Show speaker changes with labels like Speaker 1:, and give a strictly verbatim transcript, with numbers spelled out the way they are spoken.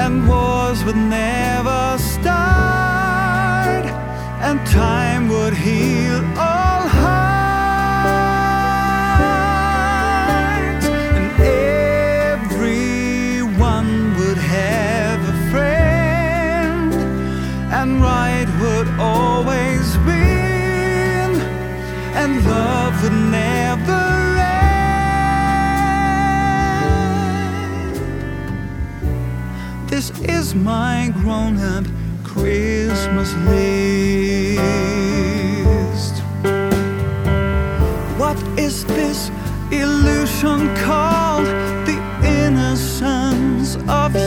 Speaker 1: and wars would never start, and time would heal all hearts, and everyone would have a friend, and right would always win, and love would never end. This is my grown-up Christmas list. What is this illusion called? The innocence of